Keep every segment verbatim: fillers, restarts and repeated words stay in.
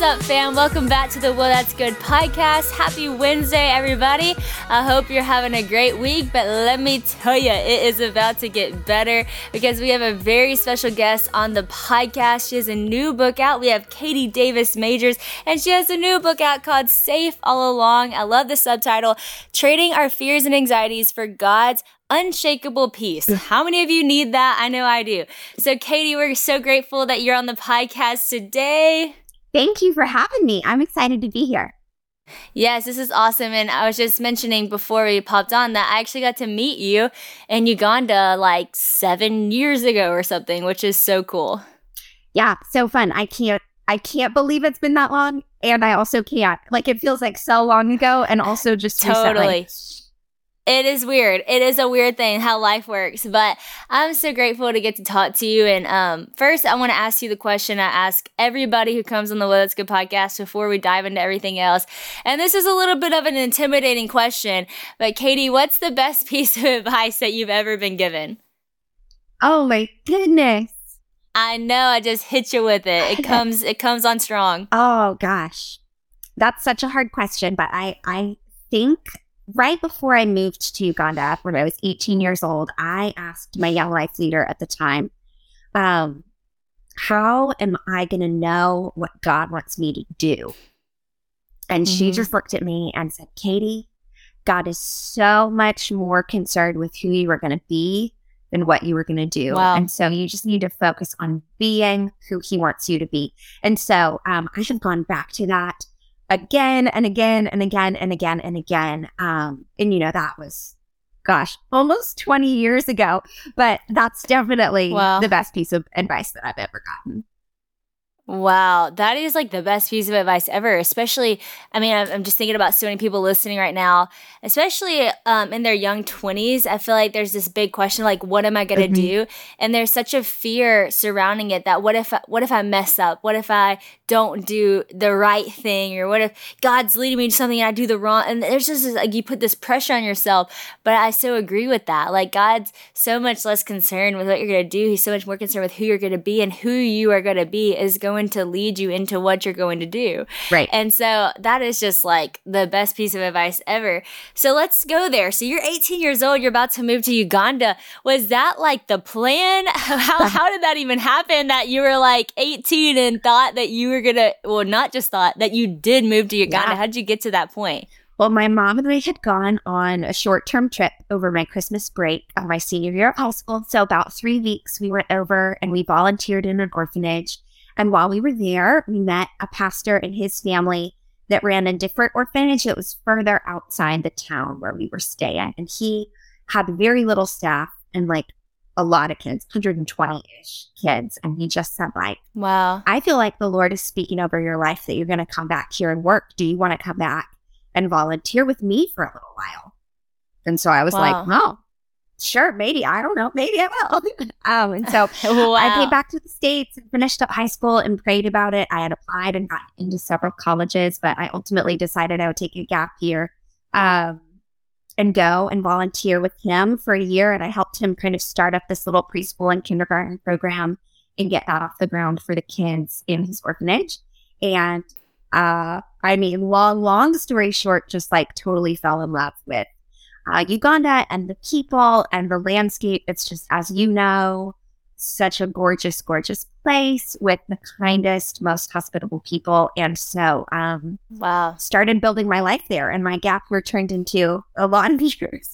up, fam? Welcome back to the Well, That's Good podcast. Happy Wednesday, everybody. I hope you're having a great week, but let me tell you, it is about to get better because we have a very special guest on the podcast. She has a new book out. We have Katie Davis Majors, and she has a new book out called Safe All Along. I love the subtitle, Trading Our Fears and Anxieties for God's Unshakable Peace. How many of you need that? I know I do. So, Katie, we're so grateful that you're on the podcast today. Thank you for having me. I'm excited to be here. Yes, this is awesome. And I was just mentioning before we popped on that I actually got to meet you in Uganda like seven years ago or something, which is so cool. Yeah, so fun. I can't I can't believe it's been that long. And I also can't. Like, it feels like so long ago and also just Totally. recently. It is weird. It is a weird thing how life works, but I'm so grateful to get to talk to you. And um, first, I want to ask you the question I ask everybody who comes on the Well, That's Good podcast before we dive into everything else. And this is a little bit of an intimidating question, but Katie, what's the best piece of advice that you've ever been given? Oh my goodness. I know, I just hit you with it. It comes, it comes on strong. Oh gosh. That's such a hard question, but I, I think right before I moved to Uganda, when I was eighteen years old, I asked my young life leader at the time, um, how am I going to know what God wants me to do? And mm-hmm. she just looked at me and said, Katie, God is so much more concerned with who you are going to be than what you were going to do. Wow. And so you just need to focus on being who he wants you to be. And so um, I have gone back to that again and again and again and again and again. Um, and, you know, that was, gosh, almost twenty years ago. But that's definitely wow. the best piece of advice that I've ever gotten. Wow, that is like the best piece of advice ever, especially, I mean, I'm, I'm just thinking about so many people listening right now, especially um, in their young twenties. I feel like there's this big question, like, what am I going to mm-hmm. do? And there's such a fear surrounding it that what if, what if I mess up? What if I don't do the right thing? Or what if God's leading me to something and I do the wrong? And there's just this, like, you put this pressure on yourself. But I so agree with that. Like, God's so much less concerned with what you're going to do. He's so much more concerned with who you're going to be, and who you are going to be is going to lead you into what you're going to do. Right. And so that is just like the best piece of advice ever. So let's go there. So you're eighteen years old, you're about to move to Uganda. Was that like the plan? How how did that even happen that you were like eighteen and thought that you were going to, well, not just thought, that you did move to Uganda? Yeah. How did you get to that point? Well, my mom and I had gone on a short-term trip over my Christmas break of my senior year of high school. So about three weeks we went over and we volunteered in an orphanage. And while we were there, we met a pastor and his family that ran a different orphanage that was further outside the town where we were staying. And he had very little staff and like a lot of kids, one hundred twenty-ish kids. And he just said, like, wow, I feel like the Lord is speaking over your life that you're going to come back here and work. Do you want to come back and volunteer with me for a little while? And so I was wow. like, oh, sure, maybe. I don't know. Maybe I will. um, and so wow. I came back to the States and finished up high school and prayed about it. I had applied and got into several colleges, but I ultimately decided I would take a gap year um, and go and volunteer with him for a year. And I helped him kind of start up this little preschool and kindergarten program and get that off the ground for the kids in his orphanage. And uh, I mean, long, long story short, just like totally fell in love with Uh, Uganda and the people and the landscape. It's just, as you know, such a gorgeous, gorgeous place with the kindest, most hospitable people. And so, um, wow, started building my life there, and my gap year turned into a lot of years.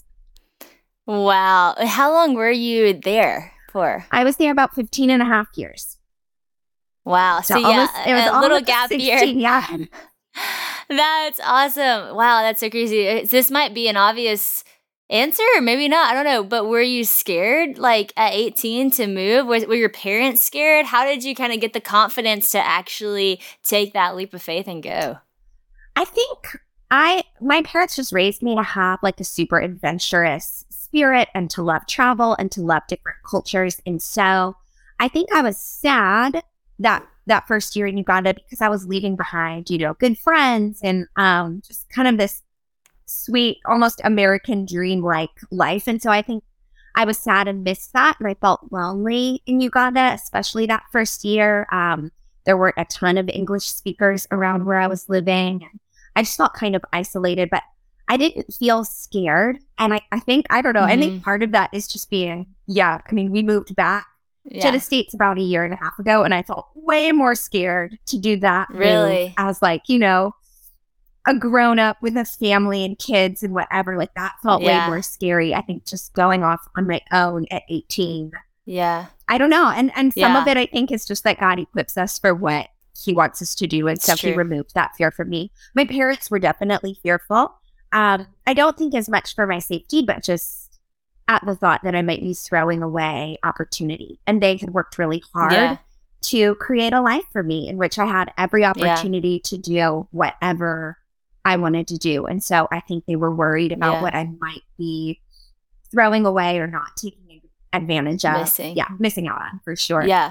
Wow. How long were you there for? I was there about fifteen and a half years. Wow. So, so yeah, almost, it was a little gap sixteen, year. Yeah. That's awesome. Wow, that's so crazy. This might be an obvious answer, or maybe not. I don't know. But were you scared, like at eighteen, to move? Was, were your parents scared? How did you kind of get the confidence to actually take that leap of faith and go? I think I, my parents just raised me to have like a super adventurous spirit and to love travel and to love different cultures. And so I think I was sad that that first year in Uganda because I was leaving behind, you know, good friends and um, just kind of this sweet, almost American dream-like life. And so I think I was sad and missed that. And I felt lonely in Uganda, especially that first year. Um, There weren't a ton of English speakers around where I was living. I just felt kind of isolated, but I didn't feel scared. And I, I think, I don't know, mm-hmm. I think part of that is just being, yeah, I mean, we moved back yeah. to the States about a year and a half ago, and I felt way more scared to do that. Really? As like, you know, a grown up with a family and kids and whatever, like that felt yeah. way more scary. I think just going off on my own at eighteen. Yeah. I don't know. And and some yeah. of it, I think, is just that God equips us for what he wants us to do. And so he removed that fear from me. My parents were definitely fearful. Um, I don't think as much for my safety, but just at the thought that I might be throwing away opportunity. And they had worked really hard yeah. to create a life for me in which I had every opportunity yeah. to do whatever I wanted to do. And so I think they were worried about yeah. what I might be throwing away or not taking advantage of. Missing. Yeah, missing out on for sure. Yeah.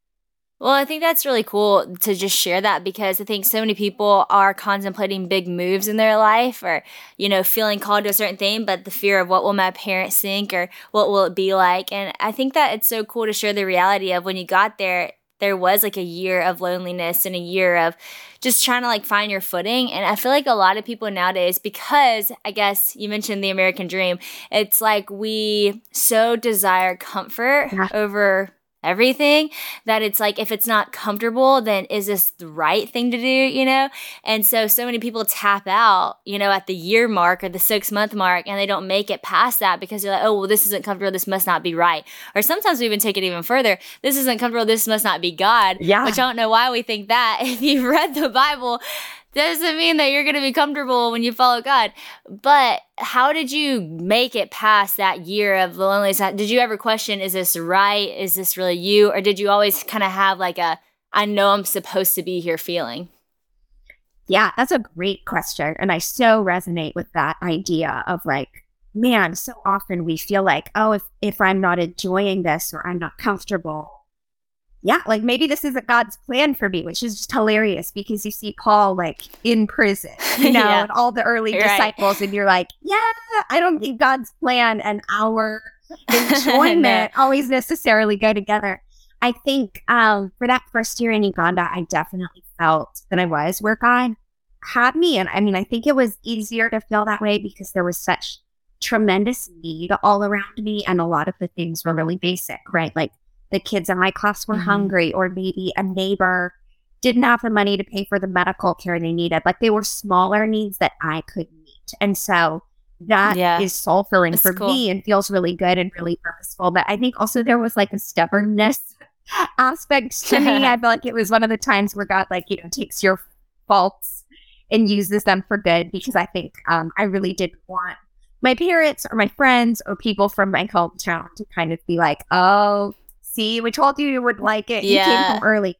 Well, I think that's really cool to just share that, because I think so many people are contemplating big moves in their life, or, you know, feeling called to a certain thing, but the fear of what will my parents think or what will it be like. And I think that it's so cool to share the reality of when you got there, there was like a year of loneliness and a year of just trying to like find your footing. And I feel like a lot of people nowadays, because I guess you mentioned the American dream, it's like we so desire comfort yeah. over everything that it's like, if it's not comfortable, then is this the right thing to do, you know? And so, so many people tap out, you know, at the year mark or the six month mark, and they don't make it past that because they're like, oh, well, this isn't comfortable. This must not be right. Or sometimes we even take it even further. This isn't comfortable. This must not be God. Yeah. Which I don't know why we think that. If you've read the Bible, doesn't mean that you're going to be comfortable when you follow God. But how did you make it past that year of loneliness? Did you ever question, is this right? Is this really you? Or did you always kind of have like a, I know I'm supposed to be here feeling? Yeah, that's a great question. And I so resonate with that idea of like, man, so often we feel like, oh, if, if I'm not enjoying this or I'm not comfortable, yeah, like maybe this isn't God's plan for me, which is just hilarious because you see Paul like in prison, you know, yeah. and all the early right. disciples, and you're like, yeah, I don't think God's plan and our enjoyment no. always necessarily go together. I think um, for that first year in Uganda, I definitely felt that I was where God had me. And I mean, I think it was easier to feel that way because there was such tremendous need all around me. And a lot of the things were really basic, right? Like, the kids in my class were mm-hmm. hungry, or maybe a neighbor didn't have the money to pay for the medical care they needed. Like they were smaller needs that I could meet. And so that yeah. is soul filling for cool. me and feels really good and really purposeful. But I think also there was like a stubbornness aspect to me. I feel like it was one of the times where God like, you know, takes your faults and uses them for good, because I think um, I really did want my parents or my friends or people from my hometown to kind of be like, oh, see, we told you you would like it. Yeah. You came home early.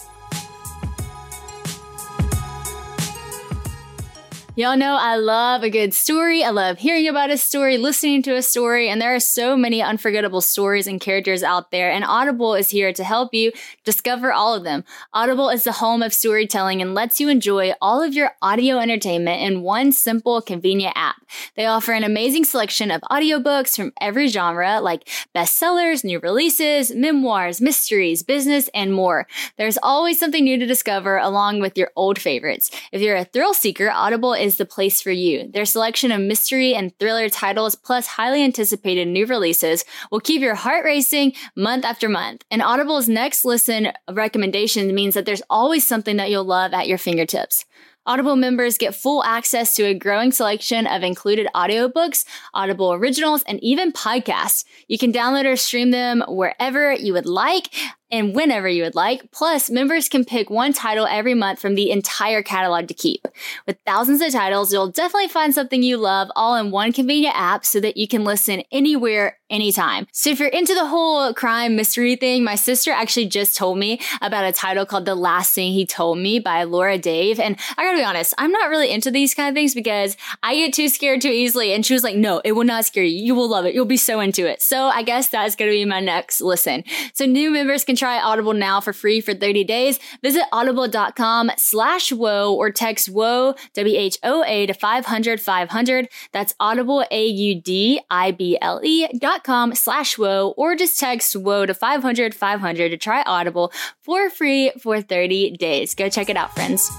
Y'all know I love a good story. I love hearing about a story, listening to a story, and there are so many unforgettable stories and characters out there, and Audible is here to help you discover all of them. Audible is the home of storytelling and lets you enjoy all of your audio entertainment in one simple, convenient app. They offer an amazing selection of audiobooks from every genre, like bestsellers, new releases, memoirs, mysteries, business, and more. There's always something new to discover along with your old favorites. If you're a thrill seeker, Audible is the place for you. Their selection of mystery and thriller titles plus highly anticipated new releases will keep your heart racing month after month. And Audible's next listen recommendation means that there's always something that you'll love at your fingertips. Audible members get full access to a growing selection of included audiobooks, Audible originals, and even podcasts. You can download or stream them wherever you would like and whenever you would like. Plus, members can pick one title every month from the entire catalog to keep. With thousands of titles, you'll definitely find something you love all in one convenient app so that you can listen anywhere, anytime. So if you're into the whole crime mystery thing, my sister actually just told me about a title called The Last Thing He Told Me by Laura Dave. And I gotta be honest, I'm not really into these kind of things because I get too scared too easily. And she was like, no, it will not scare you. You will love it. You'll be so into it. So I guess that's gonna be my next listen. So new members can try Audible now for free for thirty days. Visit audible.com slash whoa or text whoa, W H O A to five hundred five hundred. That's audible, A U D I B L E dot com slash whoa, or just text whoa to five hundred five hundred to try Audible for free for thirty days. Go check it out, friends.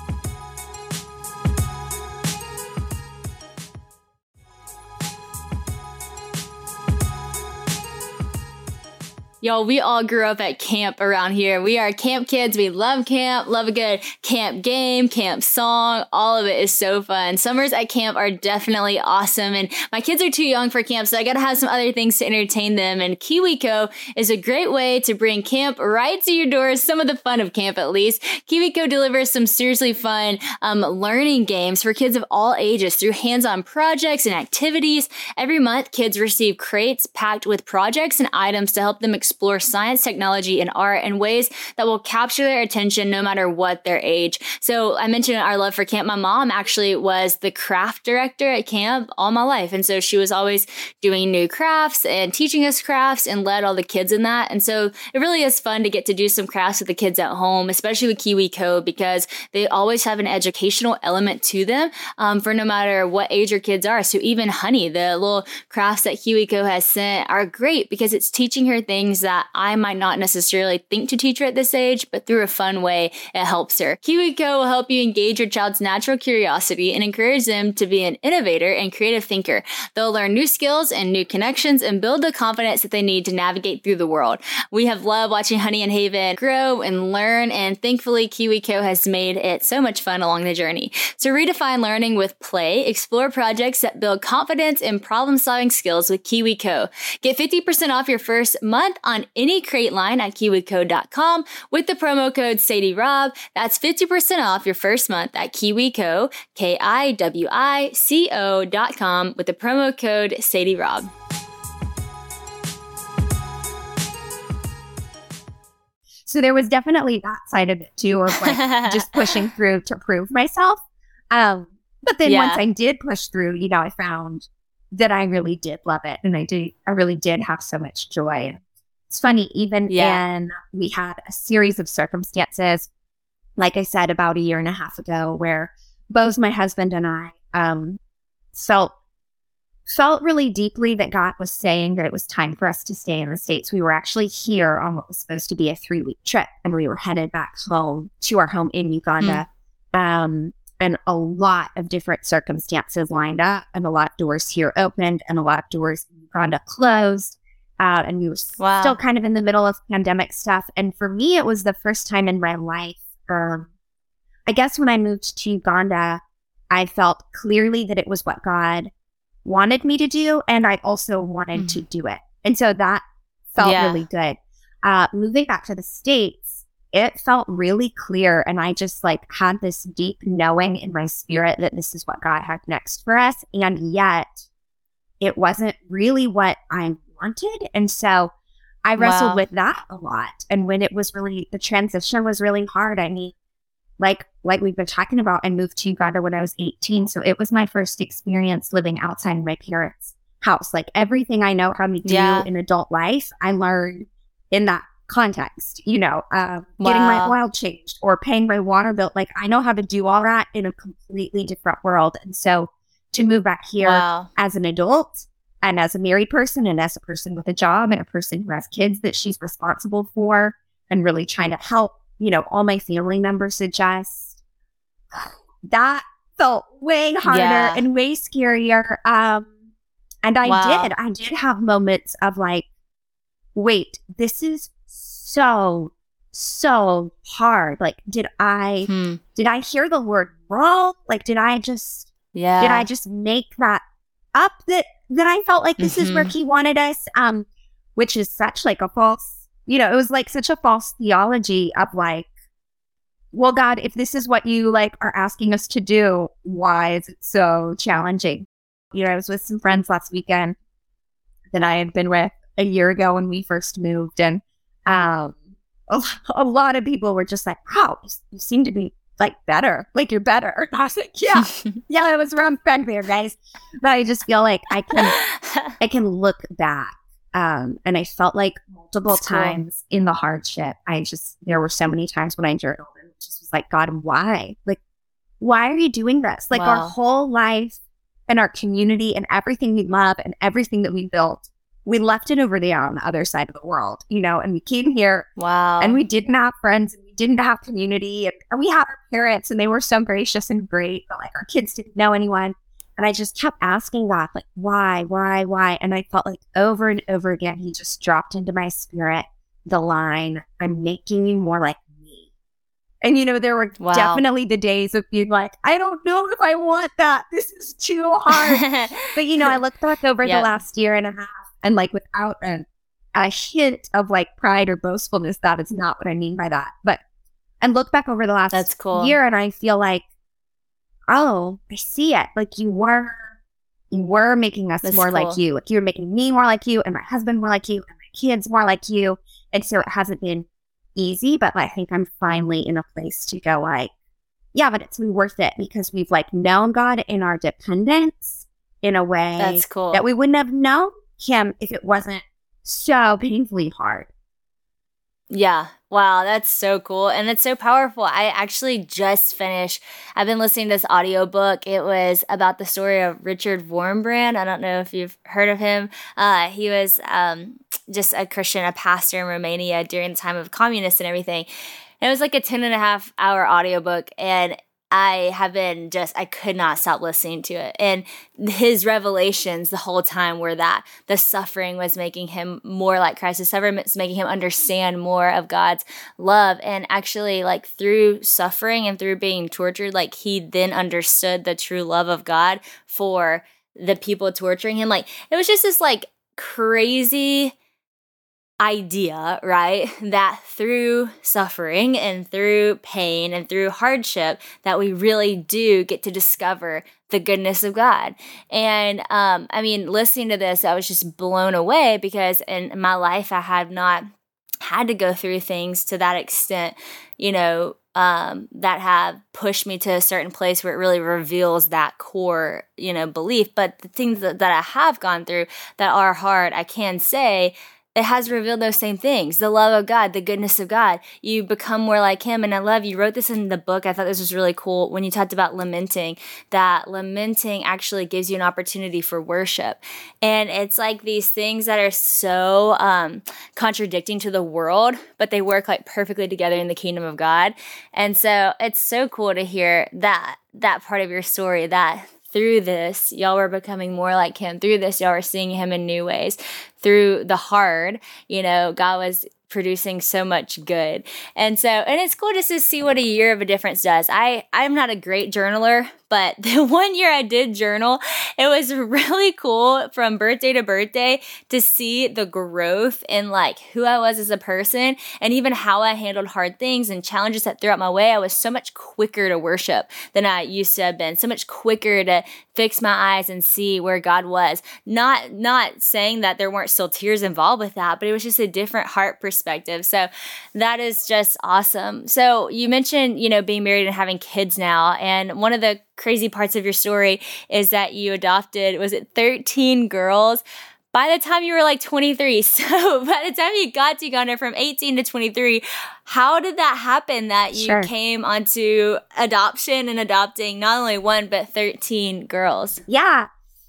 Y'all, we all grew up at camp around here. We are camp kids. We love camp, love a good camp game, camp song. All of it is so fun. Summers at camp are definitely awesome. And my kids are too young for camp, so I got to have some other things to entertain them. And KiwiCo is a great way to bring camp right to your door. Some of the fun of camp, at least. KiwiCo delivers some seriously fun um, learning games for kids of all ages through hands-on projects and activities. Every month, kids receive crates packed with projects and items to help them explore explore science, technology, and art in ways that will capture their attention no matter what their age. So I mentioned our love for camp. My mom actually was the craft director at camp all my life. And so she was always doing new crafts and teaching us crafts and led all the kids in that. And so it really is fun to get to do some crafts with the kids at home, especially with KiwiCo, because they always have an educational element to them um, for no matter what age your kids are. So even Honey, the little crafts that KiwiCo has sent are great because it's teaching her things that I might not necessarily think to teach her at this age, but through a fun way, it helps her. KiwiCo will help you engage your child's natural curiosity and encourage them to be an innovator and creative thinker. They'll learn new skills and new connections and build the confidence that they need to navigate through the world. We have loved watching Honey and Haven grow and learn, and thankfully KiwiCo has made it so much fun along the journey. So redefine learning with play, explore projects that build confidence and problem-solving skills with KiwiCo. Get fifty percent off your first month on any crate line at kiwico dot com with the promo code SadieRob. That's fifty percent off your first month at KiwiCo, K I W I C O dot com with the promo code SadieRob. So there was definitely that side of it too, of like just pushing through to prove myself. Um, but then Yeah. once I did push through, you know, I found that I really did love it, and I did, I really did have so much joy. It's funny, even Yeah. in, we had a series of circumstances, like I said, about a year and a half ago, where both my husband and I um, felt felt really deeply that God was saying that it was time for us to stay in the States. We were actually here on what was supposed to be a three-week trip, and we were headed back home to our home in Uganda. Mm. Um, and a lot of different circumstances lined up, and a lot of doors here opened, and a lot of doors in Uganda closed. Uh, and we were Wow. still kind of in the middle of pandemic stuff. And for me, it was the first time in my life. Um, I guess when I moved to Uganda, I felt clearly that it was what God wanted me to do, and I also wanted mm. to do it. And so that felt Yeah. really good. Uh, moving back to the States, it felt really clear, and I just like had this deep knowing in my spirit that this is what God had next for us. And yet it wasn't really what I wanted. And so I wrestled Wow. with that a lot. And when it was really, the transition was really hard. I mean, like, like we've been talking about, I moved to Uganda when I was eighteen. So it was my first experience living outside my parents' house. Like everything I know how to do Yeah. in adult life, I learned in that context, you know, uh, getting my Wow. oil changed or paying my water bill. Like I know how to do all that in a completely different world. And so to move back here Wow. as an adult and as a married person and as a person with a job and a person who has kids that she's responsible for and really trying to help, you know, all my family members adjust, that felt way harder Yeah. and way scarier. Um, and I Wow. did, I did have moments of like, wait, this is so, so hard. Like, did I, Hmm. did I hear the word wrong? Like, did I just, Yeah. did I just make that up that, that I felt like this is where Mhm. he wanted us? Um, which is such like a false, you know, it was like such a false theology of like, well, God, if this is what you like are asking us to do, why is it so challenging? You know, I was with some friends last weekend that I had been with a year ago when we first moved. And um, a, a lot of people were just like, wow, you, you seem to be like better. Like you're better. And I was like, yeah, yeah, I was around back there, guys. But I just feel like I can, I can look back Um, and I felt like multiple That's cool. times in the hardship, I just, there were so many times when I journaled and just was like, God, why? Like, why are you doing this? Like our Wow. whole life and our community and everything we love and everything that we built, we left it over there on the other side of the world, you know, and we came here Wow. and we didn't have friends and we didn't have community and, and we had our parents and they were so gracious and great, but like our kids didn't know anyone. And I just kept asking God, like, why, why, why? And I felt like over and over again, he just dropped into my spirit the line, I'm making you more like me. And, you know, there were Wow. definitely the days of being like, I don't know if I want that. This is too hard. But, you know, I look back over Yep. the last year and a half and like without a, a hint of like pride or boastfulness, that is not what I mean by that. But, and look back over the last That's cool. year and I feel like, oh, I see it. Like you were, you were making us That's more cool. like you. Like you were making me more like you and my husband more like you and my kids more like you. And so it hasn't been easy, but I think I'm finally in a place to go like, yeah, but it's been worth it because we've like known God in our dependence in a way That's cool. that we wouldn't have known him if it wasn't so painfully hard. Yeah. Wow. That's so cool. And it's so powerful. I actually just finished, I've been listening to this audiobook. It was about the story of Richard Wurmbrand. I don't know if you've heard of him. Uh, he was um, just a Christian, a pastor in Romania during the time of communists and everything. And it was like a ten and a half hour audiobook. And I have been just, I could not stop listening to it. And his revelations the whole time were that the suffering was making him more like Christ. The suffering was making him understand more of God's love. And actually, like through suffering and through being tortured, like he then understood the true love of God for the people torturing him. Like it was just this like crazy idea, right? That through suffering and through pain and through hardship that we really do get to discover the goodness of God. And um, I mean, listening to this, I was just blown away because in my life, I have not had to go through things to that extent, you know, um, that have pushed me to a certain place where it really reveals that core, you know, belief. But the things that, that I have gone through that are hard, I can say, it has revealed those same things. The love of God, the goodness of God. You become more like him. And I love, you wrote this in the book. I thought this was really cool when you talked about lamenting, that lamenting actually gives you an opportunity for worship. And it's like these things that are so um, contradicting to the world, but they work like perfectly together in the kingdom of God. And so it's so cool to hear that, that part of your story, that through this, y'all were becoming more like him. Through this, y'all were seeing him in new ways. Through the hard, you know, God was producing so much good. And so, and it's cool just to see what a year of a difference does. I, I'm not a great journaler, but the one year I did journal, it was really cool from birthday to birthday to see the growth in like who I was as a person and even how I handled hard things and challenges that threw out my way. I was so much quicker to worship than I used to have been, so much quicker to fix my eyes and see where God was. Not, not saying that there weren't still tears involved with that, but it was just a different heart perspective. So that is just awesome. So you mentioned, you know, being married and having kids now. And one of the crazy parts of your story is that you adopted, was it thirteen girls by the time you were like twenty-three? So by the time you got to Uganda from eighteen to twenty-three, how did that happen that you Sure. came onto adoption and adopting not only one, but thirteen girls? Yeah.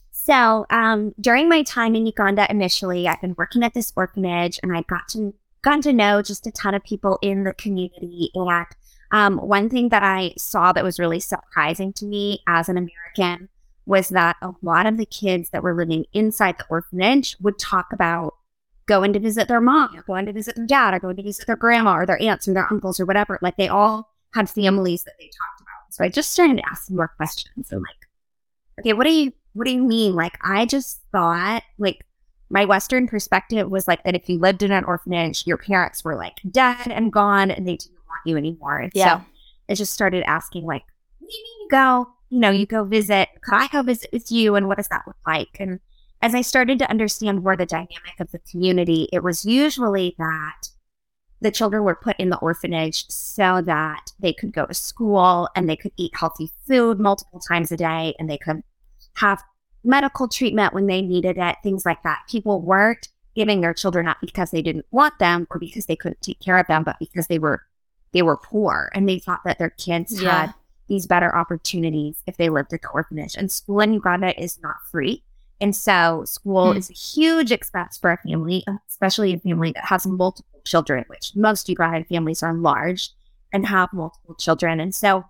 So um, during my time in Uganda initially, I've been working at this orphanage and I got to gotten to know just a ton of people in the community. And um, one thing that I saw that was really surprising to me as an American was that a lot of the kids that were living inside the orphanage would talk about going to visit their mom, or going to visit their dad, or going to visit their grandma, or their aunts, or their uncles, or whatever. Like they all had families that they talked about. So I just started asking more questions. And like, okay, what do you what do you mean? Like, I just thought, like, my Western perspective was like that if you lived in an orphanage, your parents were like dead and gone and they didn't want you anymore. And Yeah. so I just started asking, like, what do you mean you go, you know, you go visit, could I go visit with you? And what does that look like? And as I started to understand more the dynamic of the community, it was usually that the children were put in the orphanage so that they could go to school and they could eat healthy food multiple times a day and they could have medical treatment when they needed it, things like that. People weren't giving their children up because they didn't want them or because they couldn't take care of them, but because they were they were poor and they thought that their kids Yeah. had these better opportunities if they lived at the orphanage. And school in Uganda is not free. And so school Hmm. is a huge expense for a family, especially a family that has multiple children, which most Ugandan families are large and have multiple children. And so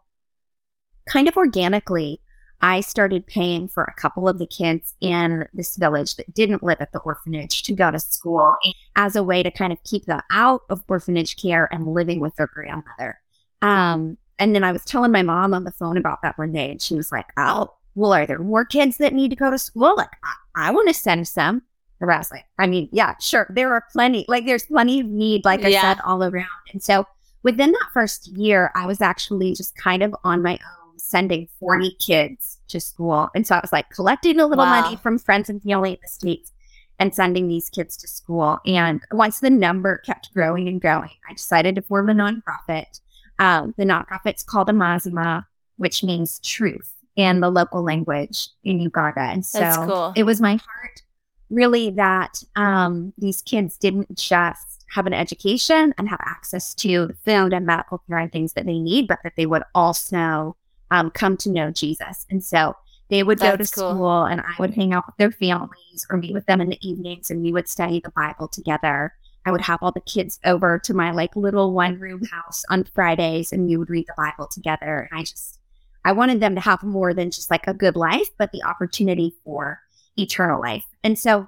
kind of organically, I started paying for a couple of the kids in this village that didn't live at the orphanage to go to school as a way to kind of keep them out of orphanage care and living with their grandmother. Um, and then I was telling my mom on the phone about that one day, and she was like, oh, well, are there more kids that need to go to school? Like, I, I want to send some. And I was like, I mean, yeah, sure. There are plenty, like there's plenty of need, like I Yeah. said, all around. And so within that first year, I was actually just kind of on my own, sending forty kids to school. And so I was like collecting a little Wow. money from friends and family in the States and sending these kids to school. And once the number kept growing and growing, I decided to form a nonprofit. Um, the nonprofit's called Amazima, which means truth in the local language in Uganda. And so That's cool. it was my heart really that um, these kids didn't just have an education and have access to the food and medical care and things that they need, but that they would also um, come to know Jesus. And so they would go to That's cool. school and I would hang out with their families or meet with them in the evenings and we would study the Bible together. I would have all the kids over to my like little one room house on Fridays and we would read the Bible together. And I just, I wanted them to have more than just like a good life, but the opportunity for eternal life. And so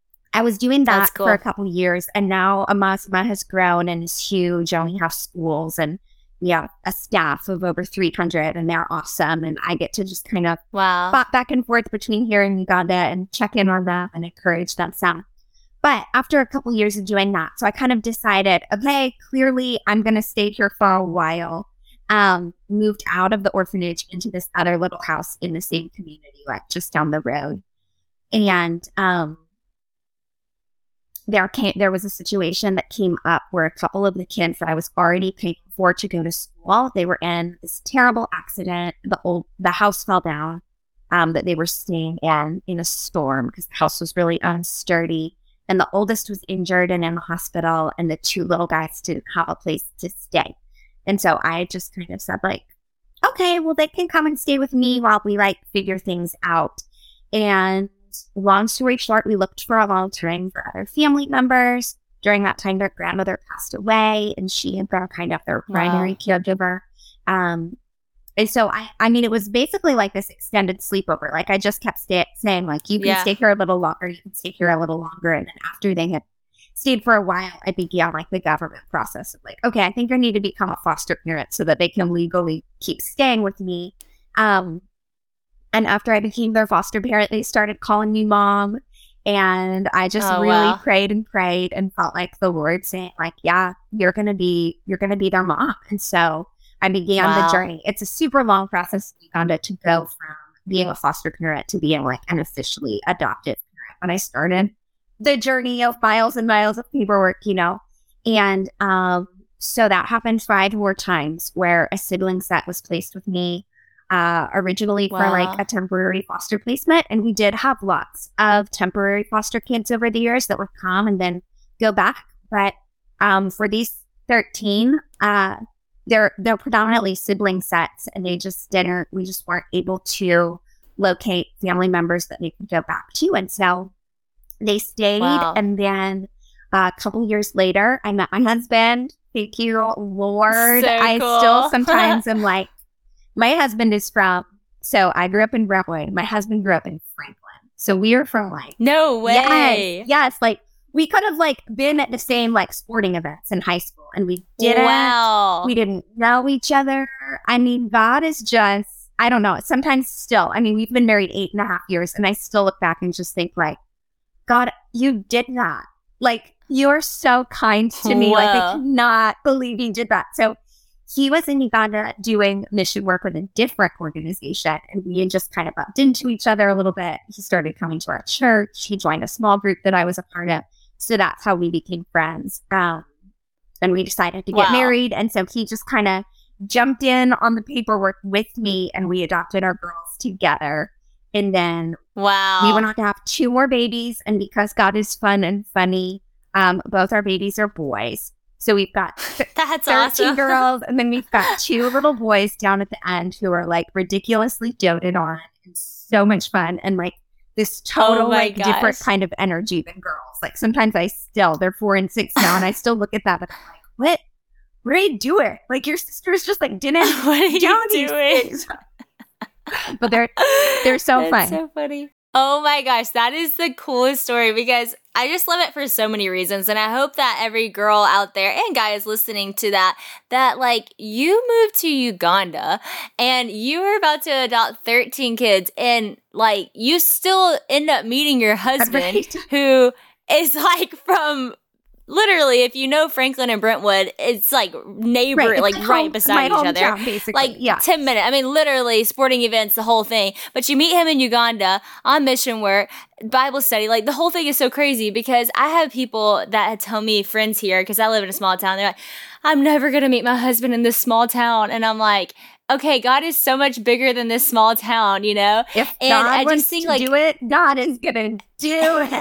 I was doing that That's cool. for a couple of years, and now Amazima has grown and is huge. And we have schools and we have a staff of over three hundred, and they're awesome. And I get to just kind of Wow. bop back and forth between here and Uganda and check in on them and encourage them some. But after a couple of years of doing that, so I kind of decided, okay, clearly I'm going to stay here for a while. Um, moved out of the orphanage into this other little house in the same community, like just down the road. And um, there came there was a situation that came up where a couple of the kids that I was already paying for to go to school, they were in this terrible accident. The old the house fell down um, that they were staying in in a storm because the house was really unsturdy. And the oldest was injured and in the hospital, and the two little guys didn't have a place to stay. And so I just kind of said, like, okay, well, they can come and stay with me while we like figure things out. And long story short, we looked for a volunteering for other family members. During that time, their grandmother passed away, and she had been kind of their primary Wow. caregiver. Um, and so, I, I mean, it was basically like this extended sleepover. Like, I just kept stay, saying, like, you can Yeah. stay here a little longer, you can stay here a little longer. And then after they had stayed for a while, I began, like, the government process of, like, okay, I think I need to become a foster parent so that they can legally keep staying with me. Um, and after I became their foster parent, they started calling me mom. And I just Oh, really wow. prayed and prayed and felt like the Lord saying, like, yeah, you're going to be, you're going to be their mom. And so I began Wow. the journey. It's a super long process in Uganda to go from being a foster parent to being like an officially adopted parent. When I started the journey of miles and miles of paperwork, you know, and um, so that happened five more times where a sibling set was placed with me. Uh, originally for Wow. like a temporary foster placement. And we did have lots of temporary foster kids over the years that would come and then go back. But um, for these thirteen, uh, they're, they're predominantly sibling sets, and they just didn't, we just weren't able to locate family members that they could go back to. And so they stayed. Wow. And then uh, a couple years later, I met my husband. Thank you, Lord. So I cool. still sometimes am like, my husband is from, so I grew up in Brentwood. My husband grew up in Franklin. So we are from like, No way. yes, yes, like we could have like been at the same like sporting events in high school, and we didn't. Wow. We didn't know each other. I mean, God is just, I don't know. Sometimes still, I mean, we've been married eight and a half years, and I still look back and just think like, God, you did that. Like, you're so kind to me. Like, I Whoa. cannot believe you did that. So he was in Uganda doing mission work with a different organization, and we had just kind of bumped into each other a little bit. He started coming to our church. He joined a small group that I was a part of. So that's how we became friends. Um, and we decided to get Wow. married. And so he just kind of jumped in on the paperwork with me, and we adopted our girls together. And then Wow. we went on to have two more babies. And because God is fun and funny, um, both our babies are boys. So we've got That's thirteen awesome. girls, and then we've got two little boys down at the end who are like ridiculously doted on and so much fun and like this total Oh my like different gosh. kind of energy than girls. Like sometimes I still, they're four and six now, and I still look at that and I'm like, what? What are you doing? Like your sisters just like didn't What are you do these doing? things. But they're they're so That's fun. so funny. Oh my gosh, that is the coolest story because I just love it for so many reasons. And I hope that every girl out there and guy is listening to that, that like you moved to Uganda and you were about to adopt thirteen kids and like you still end up meeting your husband Right. who is like from literally, if you know Franklin and Brentwood, it's like neighbor, Right. It's like my right home- beside my each other. hometown, basically. Like yeah. ten minutes. I mean, literally sporting events, the whole thing. But you meet him in Uganda on mission work, Bible study. Like the whole thing is so crazy because I have people that tell me, friends here, because I live in a small town. They're like, I'm never going to meet my husband in this small town. And I'm like, okay, God is so much bigger than this small town, you know? If And God I just wants think, to like- do it, God is gonna do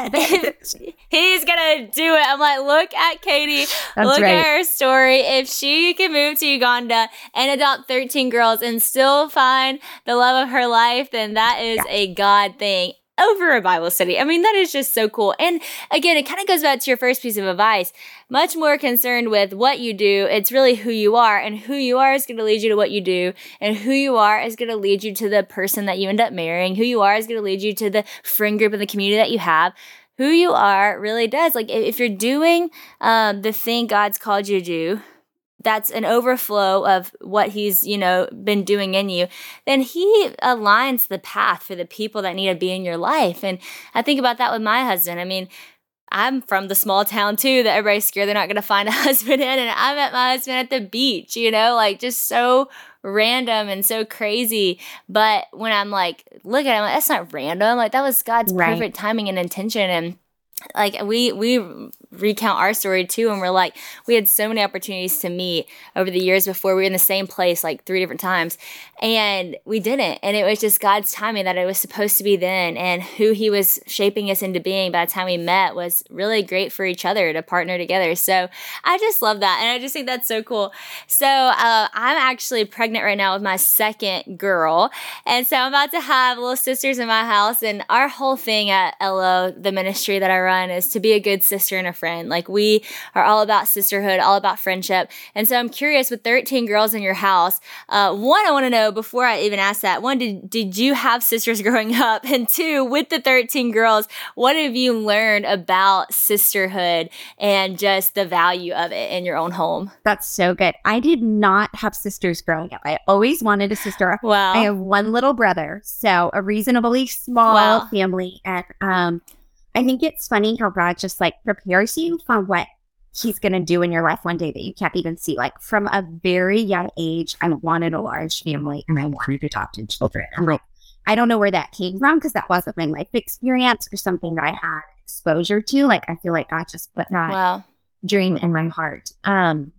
it. He's gonna do it. I'm like, look at Katie. That's look right. at her story. If she can move to Uganda and adopt thirteen girls and still find the love of her life, then that is Yeah. a God thing over a Bible study. I mean, that is just so cool. And again, it kind of goes back to your first piece of advice. Much more concerned with what you do. It's really who you are, and who you are is going to lead you to what you do, and who you are is going to lead you to the person that you end up marrying. Who you are is going to lead you to the friend group and the community that you have. Who you are really does. Like if you're doing um, the thing God's called you to do, that's an overflow of what he's, you know, been doing in you, then he aligns the path for the people that need to be in your life. And I think about that with my husband. I mean, I'm from the small town too that everybody's scared they're not going to find a husband in. And I met my husband at the beach, you know, like just so random and so crazy. But when I'm like, look at him, like, that's not random. Like that was God's Right. perfect timing and intention. And like we we recount our story too, and we're like, we had so many opportunities to meet over the years before. We were in the same place like three different times, and we didn't. And it was just God's timing that it was supposed to be then, and who he was shaping us into being by the time we met was really great for each other to partner together. So I just love that, and I just think that's so cool. So uh, I'm actually pregnant right now with my second girl, and so I'm about to have little sisters in my house, and our whole thing at L O, the ministry that I run, is to be a good sister and a friend. Like we are all about sisterhood, all about friendship. And so I'm curious, with thirteen girls in your house, uh, one, I want to know before I even ask that, one, did, did you have sisters growing up? And two, with the thirteen girls, what have you learned about sisterhood and just the value of it in your own home? That's so good. I did not have sisters growing up. I always wanted a sister. Wow. I have one little brother, so a reasonably small Wow. family. And um, I think it's funny how God just like prepares you for what he's going to do in your life one day that you can't even see. Like from a very young age, I wanted a large family and I wanted adopted children. I'm like, I don't know where that came from because that wasn't my life experience or something that I had exposure to. Like, I feel like God just put that Wow. dream in my heart. Um,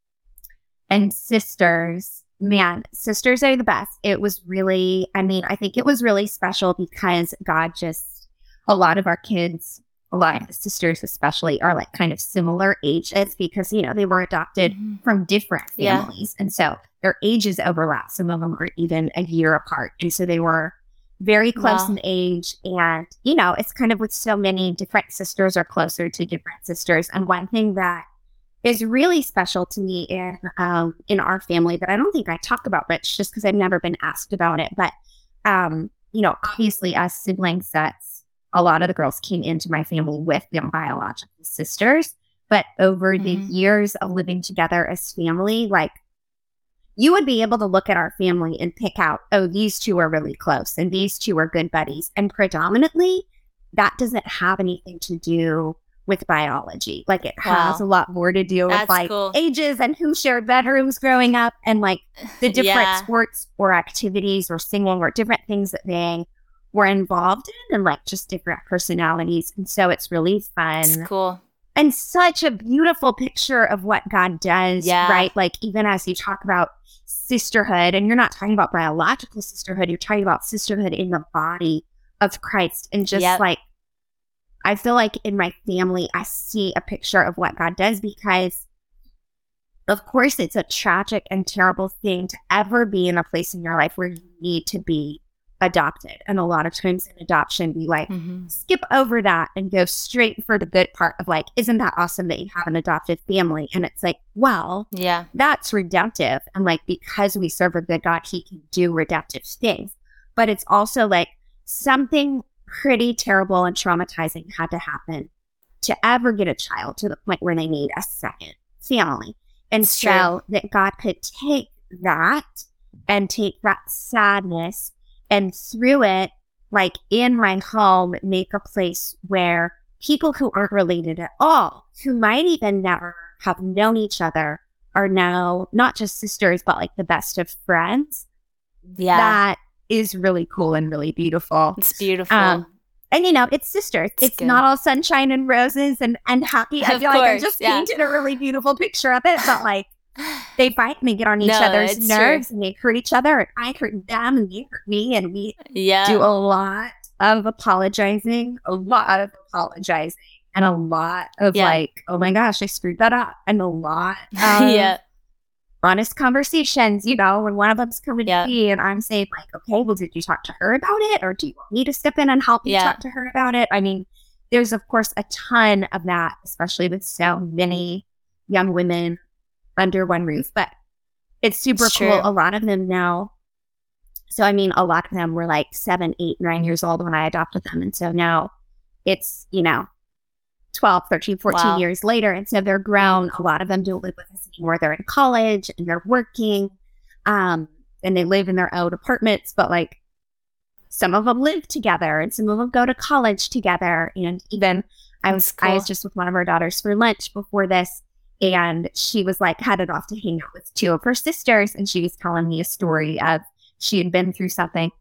and sisters, man, sisters are the best. It was really, I mean, I think it was really special because God just, a lot of our kids, a lot of the sisters especially, are like kind of similar ages because, you know, they were adopted Mhm. from different Yeah. families. And so their ages overlap. Some of them are even a year apart. And so they were very close Wow. in age. And, you know, it's kind of with so many different sisters are closer to different sisters. And one thing that is really special to me in um, in our family that I don't think I talk about much just because I've never been asked about it. But, um, you know, obviously as siblings, that's a lot of the girls came into my family with their biological sisters. But over the Mhm. years of living together as family, like you would be able to look at our family and pick out, oh, these two are really close and these two are good buddies. And predominantly, that doesn't have anything to do with biology. Like it has Wow. a lot more to do with That's like cool. ages and who shared bedrooms growing up and like the different Yeah. sports or activities or singing or different things that they were involved in and like just different personalities. And so it's really fun It's cool. and such a beautiful picture of what God does, Yeah. right? Like, even as you talk about sisterhood, and you're not talking about biological sisterhood, you're talking about sisterhood in the body of Christ. And just Yep. like, I feel like in my family, I see a picture of what God does, because of course it's a tragic and terrible thing to ever be in a place in your life where you need to be adopted. And a lot of times in adoption, we like Mm-hmm. skip over that and go straight for the good part of like, isn't that awesome that you have an adopted family? And it's like, well, Yeah. that's redemptive. And like, because we serve a good God, he can do redemptive things. But it's also like something pretty terrible and traumatizing had to happen to ever get a child to the point where they need a second family. And It's so that God could take that and take that sadness and through it, like in my home, make a place where people who aren't related at all, who might even never have known each other, are now not just sisters, but like the best of friends. Yeah. That is really cool and really beautiful. It's beautiful. Um, and you know, it's sisters. It's It's, good. not all sunshine and roses and, and happy. I Of feel like I course, just yeah. painted a really beautiful picture of it, but like they fight and they get on each No, other's it's nerves and they hurt each other, and I hurt them and they hurt me, and we Yeah. do a lot of apologizing, a lot of apologizing, and a lot of Yeah. like, oh my gosh, I screwed that up, and a lot of Yeah. honest conversations, you know, when one of them's coming Yeah. to me and I'm saying like, okay, well, did you talk to her about it? Or do you want me to step in and help you Yeah. talk to her about it? I mean, there's of course a ton of that, especially with so many young women under one roof, but it's super It's cool. true. A lot of them now. So, I mean, a lot of them were like seven, eight, nine years old when I adopted them. And so now it's, you know, twelve, thirteen, fourteen Wow. years later. And so they're grown. A lot of them don't live with us anymore. They're in college and they're working. Um, and they live in their own apartments, but like some of them live together and some of them go to college together. And even I was, That's I cool. was just with one of our daughters for lunch before this, and she was like headed off to hang out with two of her sisters. And she was telling me a story of she had been through something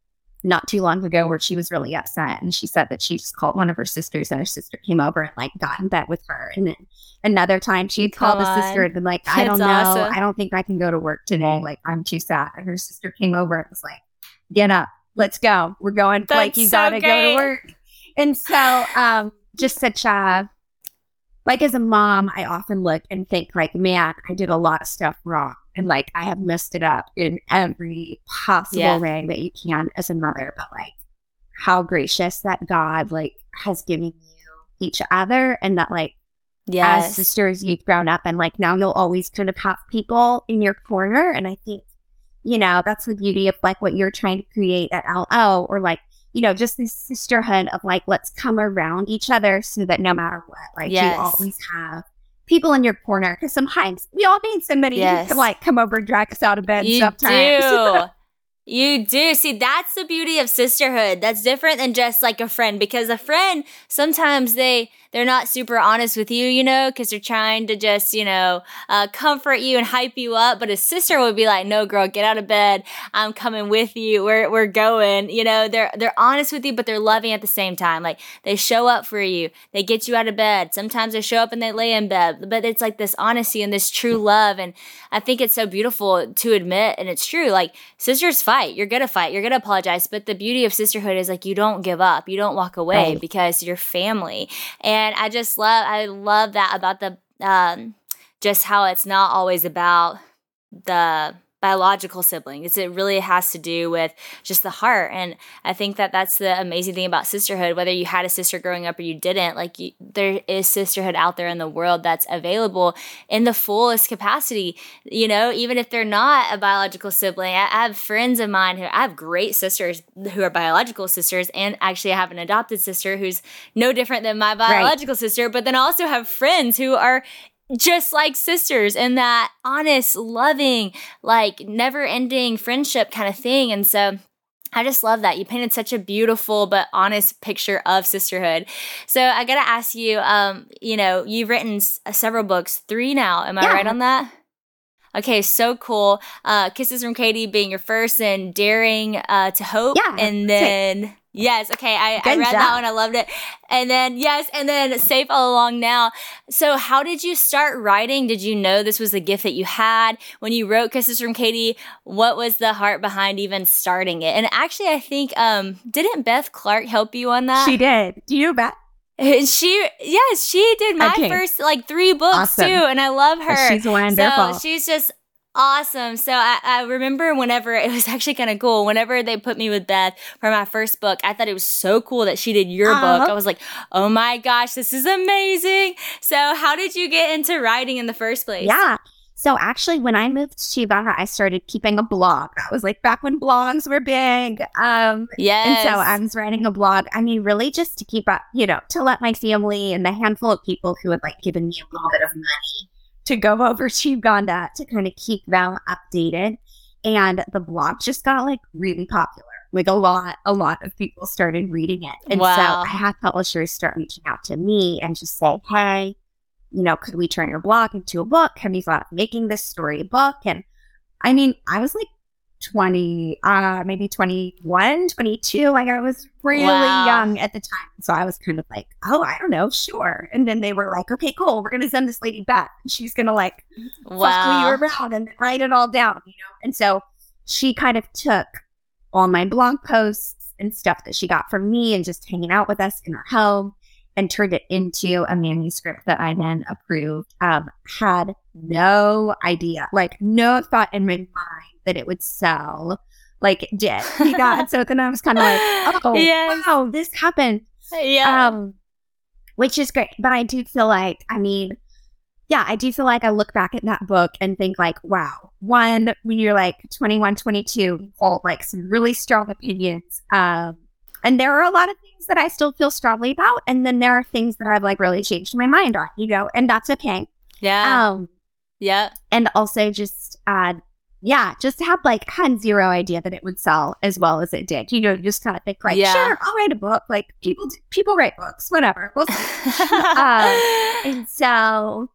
not too long ago where she was really upset. And she said that she just called one of her sisters and her sister came over and like got in bed with her. And then another time she had called Come a sister on. and been like, I don't know. That's awesome. I don't think I can go to work today. Like, I'm too sad. And her sister came over and was like, get up. Let's go. We're going. Like, That's you so gotta go great. to work. And so um just such a, like as a mom, I often look and think like, man, I did a lot of stuff wrong. And like, I have messed it up in every possible Yeah. way that you can as a mother. But like, how gracious that God like has given you each other, and that like Yes. as sisters you've grown up, and like now you'll always kind of have people in your corner. And I think, you know, that's the beauty of like what you're trying to create at L O, or like, you know, just this sisterhood of like, let's come around each other so that no matter what, like Yes. you always have people in your corner. Because sometimes we all need somebody Yes. who can like come over and drag us out of bed You sometimes. do. You do. See, that's the beauty of sisterhood. That's different than just like a friend, because a friend, sometimes they, they're not super honest with you, you know, because they're trying to just, you know, uh, comfort you and hype you up. But a sister would be like, no, girl, get out of bed. I'm coming with you. We're, we're going, you know, they're, they're honest with you, but they're loving at the same time. Like they show up for you. They get you out of bed. Sometimes they show up and they lay in bed, but it's like this honesty and this true love. And I think it's so beautiful to admit. And it's true. Like sisters fight. You're going to fight. You're going to apologize. But the beauty of sisterhood is like, you don't give up. You don't walk away Right. because you're family. And I just love, I love that about the, um, just how it's not always about the biological siblings. It really has to do with just the heart. And I think that that's the amazing thing about sisterhood, whether you had a sister growing up or you didn't, like you, there is sisterhood out there in the world that's available in the fullest capacity, you know, even if they're not a biological sibling. I, I have friends of mine who, I have great sisters who are biological sisters, and actually I have an adopted sister who's no different than my biological right. sister, but then I also have friends who are just like sisters in that honest, loving, like never ending friendship kind of thing. And so I just love that. You painted such a beautiful but honest picture of sisterhood. So I got to ask you, um, you know, you've written s- several books, three now. Am I Yeah. right on that? Okay, so cool. Uh, Kisses from Katie being your first and Daring uh, to Hope. Yeah. And then, yes, okay, I, I read job. that one. I loved it. And then, yes, and then Safe All Along Now. So how did you start writing? Did you know this was a gift that you had? When you wrote Kisses from Katie, what was the heart behind even starting it? And actually, I think, um, didn't Beth Clark help you on that? She did. Do you, Beth? She, yes, she did my Okay. first like three books Awesome. too, and I love her. She's wonderful. So she's just awesome. So I, I remember whenever it was actually kind of cool. Whenever they put me with Beth for my first book, I thought it was so cool that she did your Uh-huh. book. I was like, oh my gosh, this is amazing. So how did you get into writing in the first place? Yeah. So actually, when I moved to Uganda, I started keeping a blog. That was like back when blogs were big. Um, Yes. And so I was writing a blog. I mean, really just to keep up, you know, to let my family and the handful of people who had like given me a little bit of money to go over to Uganda to kind of keep them updated. And the blog just got like really popular. Like a lot, a lot of people started reading it. And Wow. so I had publishers start reaching out to me and just say, hey, you know, could we turn your blog into a book? Have you thought of making this story a book? And I mean, I was like twenty, uh, maybe twenty-one, twenty-two. Like I was really Wow. young at the time. So I was kind of like, oh, I don't know, sure. And then they were like, okay, cool. We're going to send this lady back. And she's going to like follow Wow. you around and write it all down, you know? And so she kind of took all my blog posts and stuff that she got from me and just hanging out with us in her home and turned it into a manuscript that I then approved. Um, had no idea, like no thought in my mind that it would sell like it did. You know? And so then I was kind of like, oh, Yes. wow, this happened. Yeah. Um, which is great. But I do feel like, I mean, yeah, I do feel like I look back at that book and think like, wow, one, when you're like twenty-one, twenty-two, you hold like some really strong opinions. Um, and there are a lot of things that I still feel strongly about. And then there are things that I've like really changed my mind on, you know, and that's okay. Yeah. Um, Yeah. and also just, uh, yeah, just had like had zero idea that it would sell as well as it did. You know, you just kind of think like, Yeah. sure, I'll write a book. Like people, do- people write books, whatever. We'll see. uh, and so,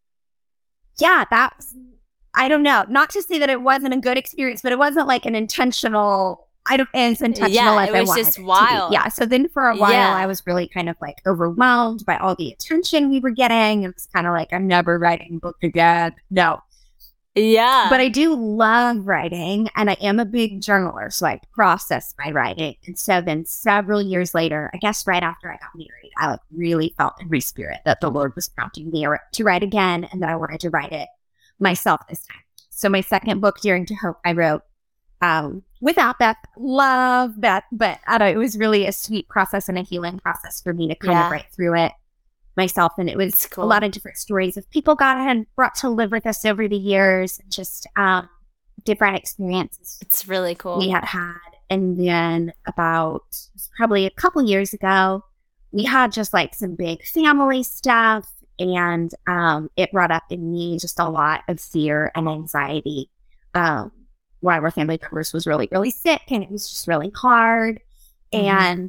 yeah, that was, I don't know, not to say that it wasn't a good experience, but it wasn't like an intentional, I don't, as intentional Yeah, as it I was wanted just it to be. wild. Yeah. So then for a while, Yeah. I was really kind of like overwhelmed by all the attention we were getting. It was kind of like, I'm never writing a book again. No. Yeah. But I do love writing, and I am a big journaler, so I process my writing. And so then several years later, I guess right after I got married, I like really felt in my spirit that the Lord was prompting me to write again, and that I wanted to write it myself this time. So my second book, Daring to Hope, I wrote um, without Beth. Love Beth, but I don't know, it was really a sweet process and a healing process for me to kind Yeah. of write through it myself. And it was It's cool. a lot of different stories of people God had brought to live with us over the years, and just um, different experiences It's really cool. we had had. And then about it was probably a couple years ago, we had just like some big family stuff, and um, it brought up in me just a lot of fear and anxiety. Um, one of our family members was really, really sick, and it was just really hard. Mhm. And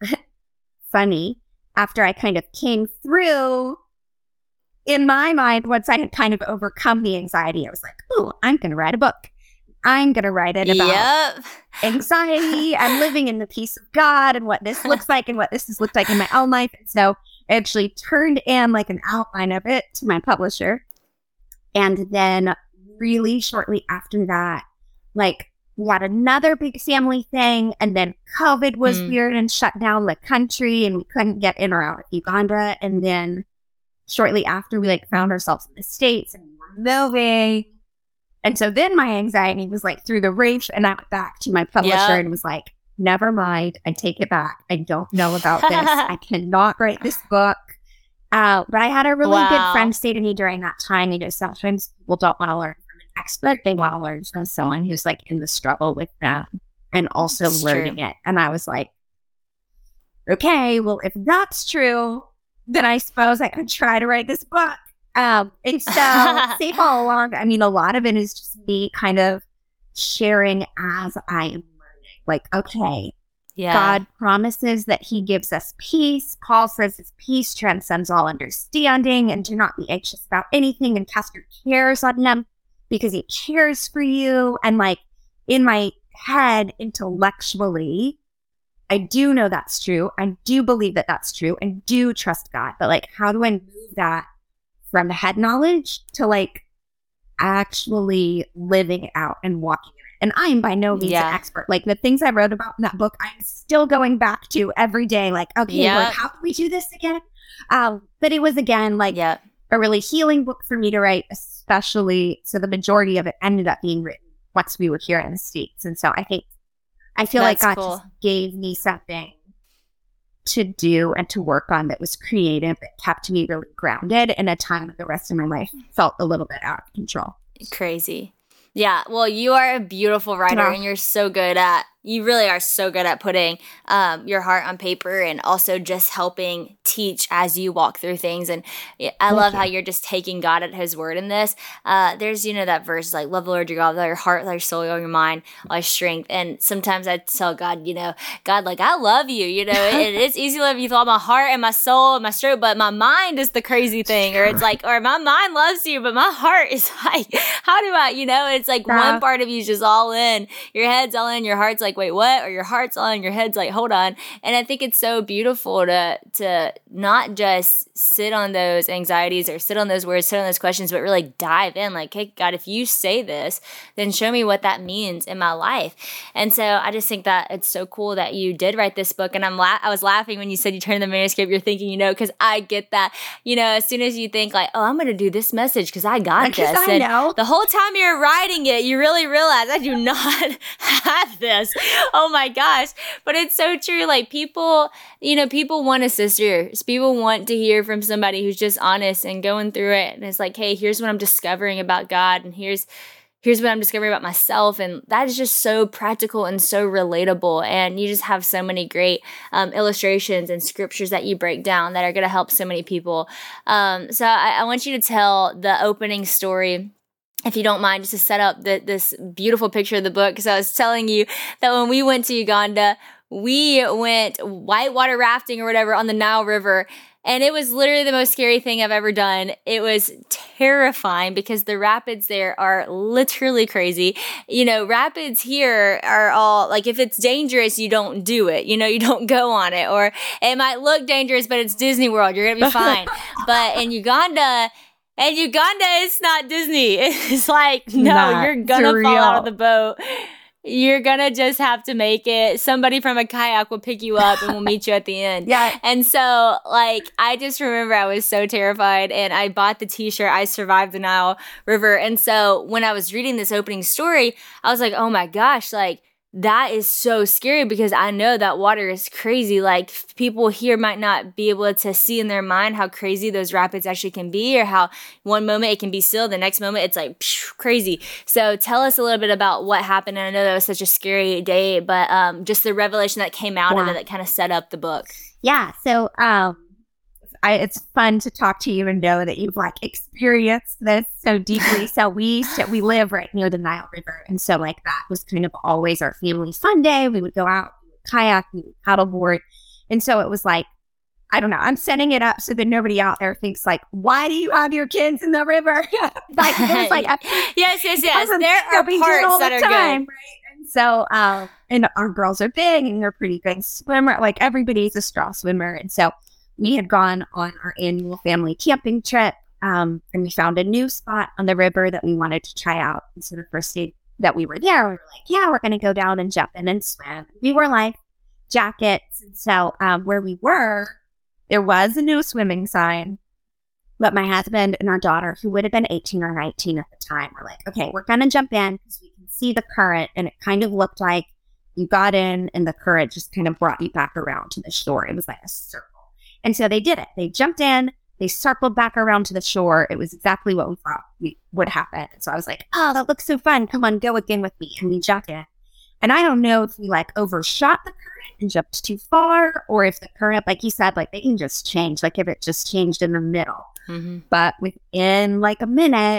funny, after I kind of came through, in my mind, once I had kind of overcome the anxiety, I was like, oh, I'm going to write a book. I'm going to write it about Yep. anxiety. I'm living in the peace of God and what this looks like and what this has looked like in my own life. And so I actually turned in like an outline of it to my publisher. And then really shortly after that, like we had another big family thing, and then COVID was Mm. weird and shut down the country, and we couldn't get in or out of Uganda. And then shortly after, we like found ourselves in the States and we were moving. And so then my anxiety was like through the roof, and I went back to my publisher Yeah. and was like, never mind, I take it back. I don't know about this. I cannot write this book. Uh, but I had a really Wow. good friend say to me during that time, you know, sometimes people don't want to learn from an expert. They want to learn from someone who's like in the struggle with them and also It's learning true. it. And I was like, okay, well, if that's true, then I suppose I could try to write this book. Um, and so Safe All Along, I mean, a lot of it is just me kind of sharing as I am learning. Like, okay, Yeah. God promises that he gives us peace. Paul says his peace transcends all understanding, and do not be anxious about anything and cast your cares on him. because he cares for you. And like in my head, intellectually, I do know that's true. I do believe that that's true and do trust God. But like, how do I move that from the head knowledge to like actually living it out and walking in it? And I am by no means Yeah. an expert. Like the things I wrote about in that book, I'm still going back to every day. Like, okay, Yep. Lord, how do we do this again? Um, but it was again like Yep. a really healing book for me to write, especially so the majority of it ended up being written once we were here in the States. And so I think I feel That's like God cool. just gave me something to do and to work on that was creative, that kept me really grounded in a time that the rest of my life felt a little bit out of control. Crazy. Yeah. Well, you are a beautiful writer Yeah. and you're so good at, you really are so good at putting um, your heart on paper and also just helping teach as you walk through things. And I Thank love you. how you're just taking God at his word in this. Uh, there's, you know, that verse like, love the Lord your God with all your heart, with all your soul, all your mind, all your strength. And sometimes I tell God, you know, God, like, I love you. You know, it, it's easy to love you with all my heart and my soul and my strength, but my mind is the crazy thing. Or it's like, or my mind loves you, but my heart is like, how do I, you know, it's like Yeah. one part of you is just all in, your head's all in, your heart's like, wait, what? Or your heart's all in, your head's like, hold on. And I think it's so beautiful to to not just sit on those anxieties or sit on those words, sit on those questions, but really dive in. Like, hey, God, if you say this, then show me what that means in my life. And so I just think that it's so cool that you did write this book. And I'm la- I was laughing when you said you turned the manuscript. You're thinking, you know, because I get that. You know, as soon as you think like, oh, I'm going to do this message because I got Because this. I And know. the whole time you're writing it, you really realize I do not have this. Oh my gosh. But it's so true. Like people, you know, people want a sister. People want to hear from somebody who's just honest and going through it. And it's like, hey, here's what I'm discovering about God. And here's here's what I'm discovering about myself. And that is just so practical and so relatable. And you just have so many great um, illustrations and scriptures that you break down that are going to help so many people. Um, so I, I want you to tell the opening story, if you don't mind, just to set up the, this beautiful picture of the book. Because I was telling you that when we went to Uganda, we went whitewater rafting or whatever on the Nile River. And it was literally the most scary thing I've ever done. It was terrifying because the rapids there are literally crazy. You know, rapids here are all like, if it's dangerous, you don't do it. You know, you don't go on it. Or it might look dangerous, but it's Disney World. You're going to be fine. But in Uganda, and Uganda, it's not Disney. It's like, no, Not you're gonna surreal. fall out of the boat. You're gonna just have to make it. Somebody from a kayak will pick you up and will meet you at the end. Yeah. And so, like, I just remember I was so terrified and I bought the t-shirt, I survived the Nile River. And so when I was reading this opening story, I was like, oh my gosh, like, that is so scary because I know that water is crazy. Like people here might not be able to see in their mind how crazy those rapids actually can be, or how one moment it can be still, the next moment it's like phew, crazy. So tell us a little bit about what happened. And I know that was such a scary day, but um, just the revelation that came out Yeah. of it that kind of set up the book. Yeah. So um, I, it's fun to talk to you and know that you've like experienced this so deeply. So we so we live right near the Nile River, and so like that was kind of always our family fun day. We would go out, we would kayak, we would paddleboard, and so it was like, I don't know. I'm setting it up so that nobody out there thinks like, why do you have your kids in the river? Like there's like a, yes, yes, yes. cousins There are jumping in all parts that the are time, good. right? And so um, and our girls are big and they're pretty good swimmer. Like everybody's a straw swimmer, and so we had gone on our annual family camping trip, um, and we found a new spot on the river that we wanted to try out. And so the first day that we were there, we were like, yeah, we're going to go down and jump in and swim. We wore life jackets. And so um, where we were, there was a no swimming sign. But my husband and our daughter, who would have been eighteen or nineteen at the time, were like, okay, we're going to jump in because we can see the current. And it kind of looked like you got in and the current just kind of brought you back around to the shore. It was like a circle. And so they did it. They jumped in, they circled back around to the shore. It was exactly what we thought we would happen. And so I was like, oh, that looks so fun. Come on, go again with me. And we jumped in. And I don't know if we like overshot the current and jumped too far, or if the current, like you said, like they can just change, like if it just changed in the middle. Mm-hmm. But within like a minute,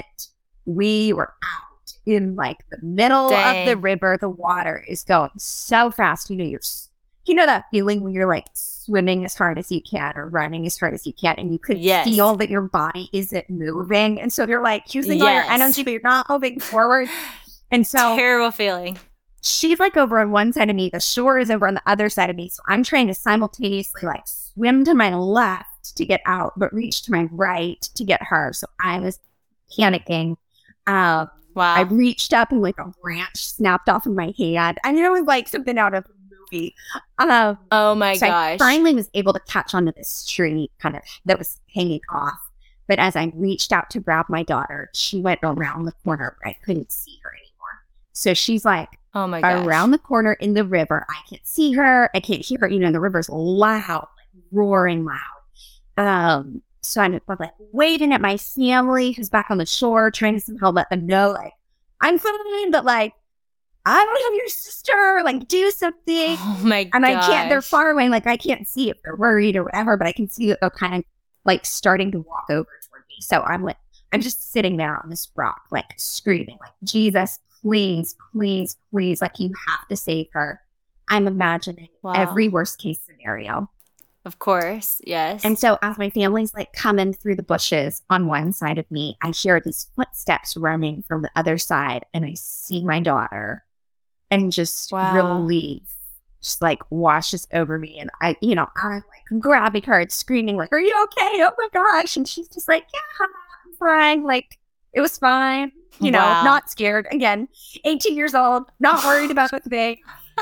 we were out in like the middle Dang. of the river. The water is going so fast. You know, you're you know that feeling when you're like swimming as hard as you can or running as hard as you can, and you could Yes. feel that your body isn't moving. And so you're like using all your Yes. energy, but you're not moving forward. And so Terrible feeling. she's like over on one side of me, the shore is over on the other side of me. So I'm trying to simultaneously like swim to my left to get out, but reach to my right to get her. So I was panicking. Um, Wow. I reached up and like a branch snapped off of my hand. I knew it was like something out of a movie. Um, Oh my so gosh. I finally was able to catch onto this tree kind of that was hanging off. But as I reached out to grab my daughter, she went around the corner where I couldn't see her anymore. So she's like Oh my gosh. around the corner in the river. I can't see her. I can't hear her. You know, the river's loud, like roaring loud. Um, so I'm like waving at my family who's back on the shore, trying to somehow let them know, like, I'm fine, but like, I don't have your sister. Like, do something. Oh my gosh. And I can't, they're far away. Like, I can't see if they're worried or whatever, but I can see that they're kind of like starting to walk over toward me. So I'm like, I'm just sitting there on this rock, like screaming, like, Jesus, please, please, please. Like, you have to save her. I'm imagining Wow. every worst case scenario. Of course. Yes. And so as my family's like coming through the bushes on one side of me, I hear these footsteps running from the other side, and I see my daughter, and just Wow. relief just like washes over me. And I, you know, I'm like grabbing her and screaming like, are you okay? Oh my gosh. And she's just like, yeah, I'm fine. Like, it was fine. You know, Wow. not scared. Again, eighteen years old, not worried about a thing.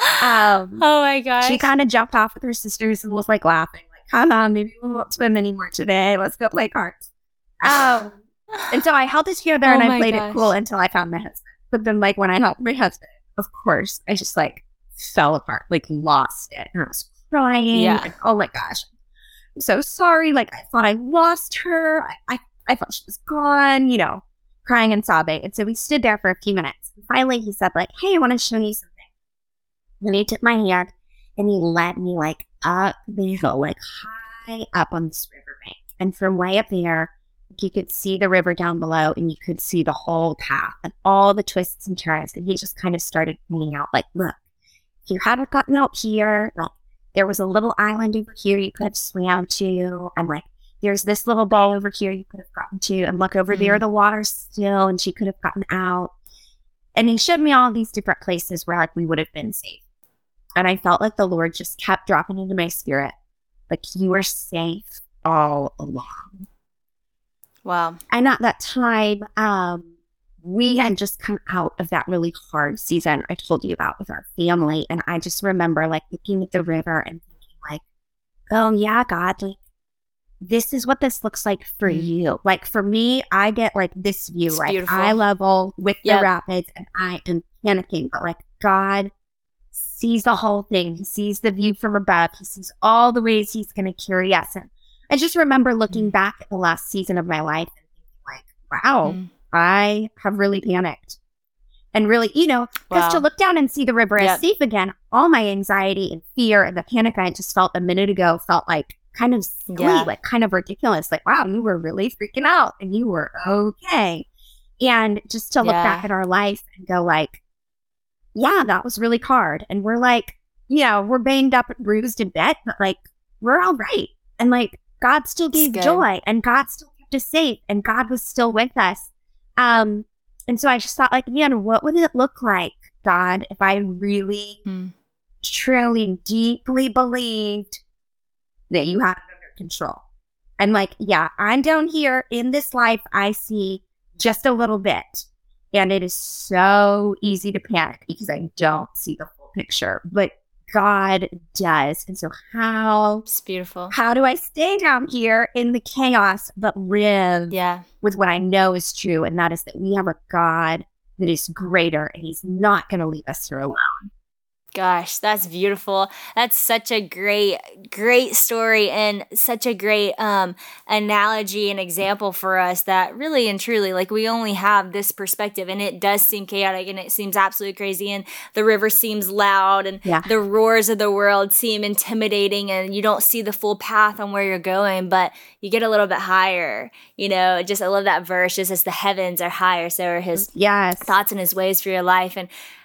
Um, oh my gosh. She kind of jumped off with her sisters and was like laughing, like, come on, maybe we won't swim anymore today. Let's go play cards. Um, and so I held it together Oh and I my played gosh. it cool until I found my husband. But then, like, when I helped my husband, of course, I just like fell apart, like lost it. And I was crying. Yeah. And, oh my gosh. I'm so sorry. Like, I thought I lost her. I, I, I thought she was gone, you know, crying and sobbing. And so we stood there for a few minutes. And finally, he said, like, hey, I want to show you something. Then he took my hand and he led me like up the hill, like high up on this riverbank. And from way up there, you could see the river down below and you could see the whole path and all the twists and turns. And he just kind of started pointing out, like, look, if you hadn't gotten out here, like, there was a little island over here you could have swam to. And like, there's this little ball over here you could have gotten to. And look over Mm. there, the water's still, and she could have gotten out. And he showed me all these different places where like, we would have been safe. And I felt like the Lord just kept dropping into my spirit, like, you are safe all along. Wow. And at that time, um, we had just come out of that really hard season I told you about with our family. And I just remember like looking at the river and thinking like, oh yeah, God, like, this is what this looks like for Mm. you. Like for me, I get like this view, It's right? beautiful. Eye level with Yep. the rapids and I am panicking, but like God sees the whole thing. He sees the view from above. He sees all the ways he's going to carry us. And I just remember looking Mm. back at the last season of my life and thinking like, wow, Mm. I have really panicked. And really, you know, because to Wow. look down and see the river Yep. as safe again, all my anxiety and fear and the panic I just felt a minute ago felt like kind of silly, Yeah. like kind of ridiculous. Like, wow, you were really freaking out and you were okay. And just to look Yeah. back at our life and go like, yeah, that was really hard. And we're like, you know, we're banged up and bruised a bit, but like, we're all right. And like, God still gave good. joy and God still kept us safe and God was still with us. Um, and so I just thought like, man, what would it look like, God, if I really, Mm. truly, deeply believed that you have it under control? And like, yeah, I'm down here in this life, I see just a little bit. And it is so easy to panic because I don't see the full picture, but God does. And so how, It's beautiful. how do I stay down here in the chaos, but live Yeah. with what I know is true? And that is that we have a God that is greater and he's not going to leave us here alone. Gosh, that's beautiful. That's such a great, great story and such a great um, analogy and example for us that really and truly, like, we only have this perspective and it does seem chaotic and it seems absolutely crazy and the river seems loud and Yeah. the roars of the world seem intimidating and you don't see the full path on where you're going, but you get a little bit higher. You know, just I love that verse, just as the heavens are higher, so are his Yes. thoughts and his ways for your life. And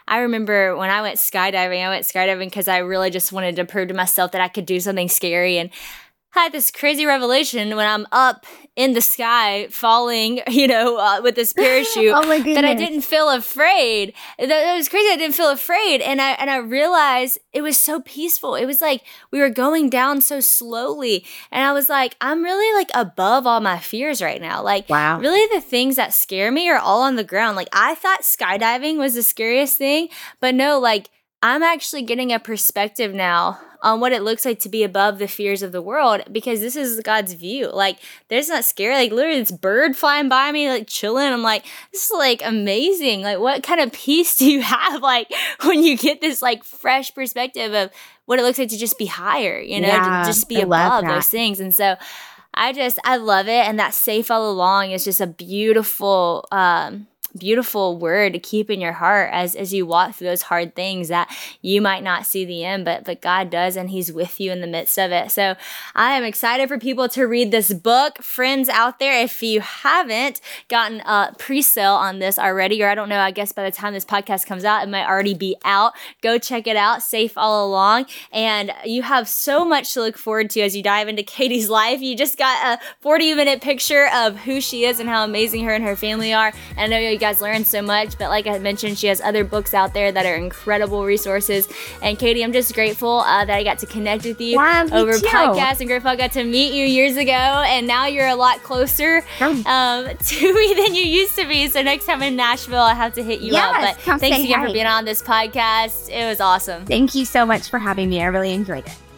I remember when I went skydiving, I went skydiving because I really just wanted to prove to myself that I could do something scary. And I had this crazy revelation when I'm up in the sky falling, you know, uh, with this parachute oh my goodness. that I didn't feel afraid. That, that was crazy. I didn't feel afraid. And I and I realized it was so peaceful. It was like we were going down so slowly. And I was like, I'm really like above all my fears right now. Like, wow. really the things that scare me are all on the ground. Like, I thought skydiving was the scariest thing, but no, like, I'm actually getting a perspective now on what it looks like to be above the fears of the world, because this is God's view. Like, there's not scary. Like, literally this bird flying by me, like chilling. I'm like, this is like amazing. Like, what kind of peace do you have? Like, when you get this like fresh perspective of what it looks like to just be higher, you know, yeah, to just be I love above that. those things. And so I just, I love it. And that safe all along is just a beautiful, um, beautiful word to keep in your heart as as you walk through those hard things that you might not see the end, but but God does, and he's with you in the midst of it. So I am excited for people to read this book. Friends out there, if you haven't gotten a pre-sale on this already, or I don't know, I guess by the time this podcast comes out, it might already be out. Go check it out, Safe All Along. And you have so much to look forward to as you dive into Katie's life. You just got a forty minute picture of who she is and how amazing her and her family are. And I know you guys learned so much, but like I mentioned, she has other books out there that are incredible resources. And Katie, I'm just grateful uh, that I got to connect with you wow, over too. podcast, and grateful I got to meet you years ago, and now you're a lot closer um, to me than you used to be. So next time in Nashville, I have to hit you yes, up. But come thanks say again hi. for being on this podcast. It was awesome. Thank you so much for having me. I really enjoyed it.